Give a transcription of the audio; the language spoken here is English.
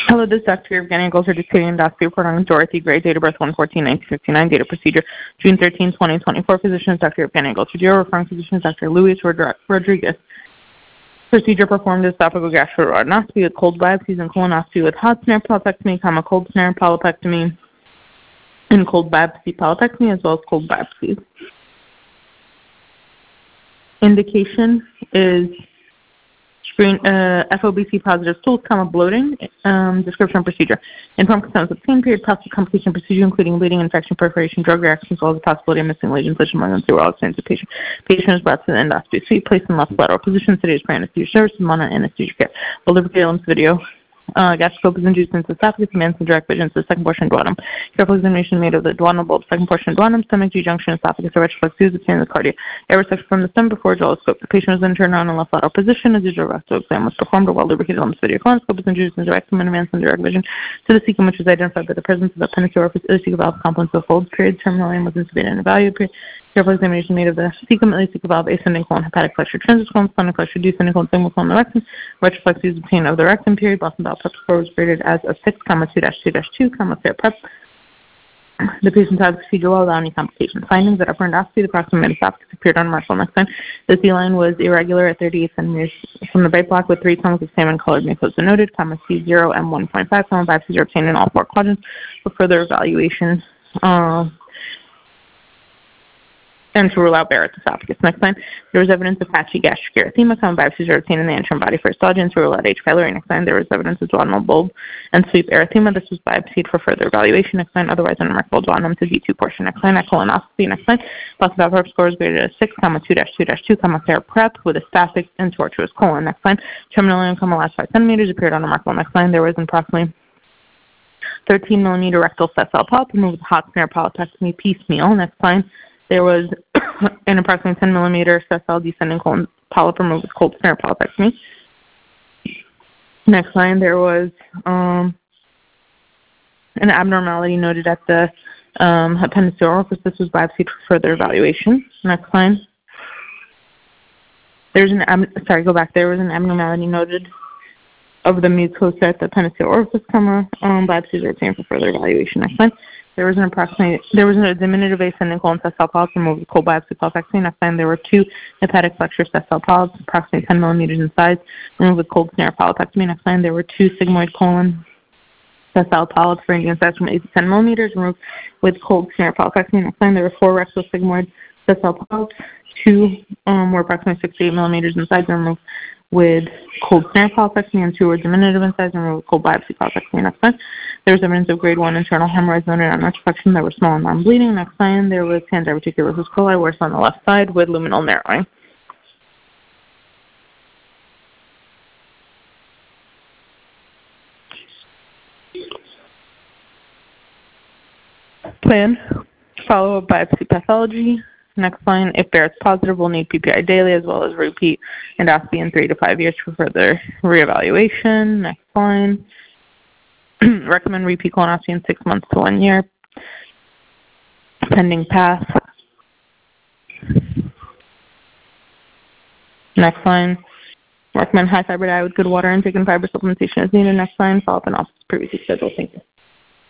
Hello, this is Dr. Evgenia Golzer, dictating endoscopy report on Dorothy Gray, date of birth 1/14/1959, date of procedure June 13, 2024. Physician is Dr. Evgenia Golzer. Referring physician is Dr. Luis Rodriguez. Procedure performed esophageal gastroduodenoscopy with cold biopsies and colonoscopy with hot snare polypectomy, cold snare polypectomy, and cold biopsy polypectomy, as well as cold biopsies. Indication is FOBC positive stools, bloating. Description procedure. Informed consent with pain period, possible complication procedure, including bleeding, infection, perforation, drug reactions, as well as the possibility of missing lesions, such as among the all extents of patient. Patient is brought to the endoscopy suite, placed in left lateral position, sedated for anesthesia services, monitor anesthesia care. We'll lubricate on this video. Gastroscope is induced into esophagus, commands the direct vision to the second portion duodenum. Careful examination made of the duodenal bulb, second portion duodenum, stomach, G-junction, esophagus, or retroflex obtaining the cardia. Air resection from the stomach before jaw-scope. The patient was then turned around in left lateral position. A digital rectal exam was performed. A well-lubricated on this video. Colonoscope is induced into rectum and advanced in direct vision to the cecum, which was identified by the presence of appendicular orifice, ileocecal valve, complements of folds, period. Terminal aim was intubated and evaluated, period. Careful examination made of the cecum, ileocecal valve, ascending colon, hepatic flexure, transverse colon, splenic flexure, descending colon, sigmoid colon, the rectum. Retroflex is obtained of the rectum, period. Boston bowel prep score was graded as a 6, 2-2-2, fair prep. The patient had procedure well without any complications. Findings at upper endoscopy, the proximal esophagus appeared on Marshall next time. The C-line was irregular at 38 centimeters from the bite block with 3 tongues of salmon-colored mucosa noted, C0 and 1.5, biopsies are obtained in all 4 quadrants for further evaluation. And to rule out Barrett's esophagus. Next line, there was evidence of patchy gastric erythema. Biopsies are obtained in the antrum body for histology and to rule out H. pylori. Next line, there was evidence of duodenal bulb and sweep erythema. This was biopsied for further evaluation. Next line, otherwise unremarkable duodenum to D2 portion. Next line, colonoscopy. Next line, Boston bowel prep score is graded as 6, 2-2-2, fair prep with a static and tortuous colon. Next line, terminal ileum, last 5 centimeters appeared unremarkable. Next line, there was approximately 13 millimeter rectal sessile polyp removed with hot snare polypectomy piecemeal. Next line, there was an approximately 10 millimeter sessile descending colon polyp removed with cold snare polypectomy. Next line, there was an abnormality noted at the appendicular orifice. This was biopsied for further evaluation. Next line, there was an abnormality noted of the mucosa at the appendicular orifice, biopsies are obtained for further evaluation. Next line. There was a diminutive ascending colon sessile polyp removed with cold biopsy polypectomy. Next time, there were 2 hepatic flexure sessile polyps, approximately 10 millimeters in size, removed with cold snare polypectomy. Next time, there were 2 sigmoid colon sessile polyps ranging in size from 8 to 10 millimeters, removed with cold snare polypectomy. Next time, there were 4 rectal sigmoid sessile polyps, 2 were approximately 6 to 8 millimeters in size, and removed with cold snare polypectomy, and 2 were diminutive in size and removed with cold biopsy polypectomy. Next time, there was evidence of grade 1 internal hemorrhoids noted on retroflexion that were small and non-bleeding. Next time, there was diverticulosis coli, worse on the left side, with luminal narrowing. Plan, follow-up biopsy pathology. Next line, if Barrett's positive, we'll need PPI daily as well as repeat endoscopy in 3 to 5 years for further reevaluation. Next line, recommend repeat colonoscopy in 6 months to 1 year. Pending path. Next line, recommend high fiber diet with good water intake and fiber supplementation as needed. Next line, follow up in office previously scheduled. Thank you.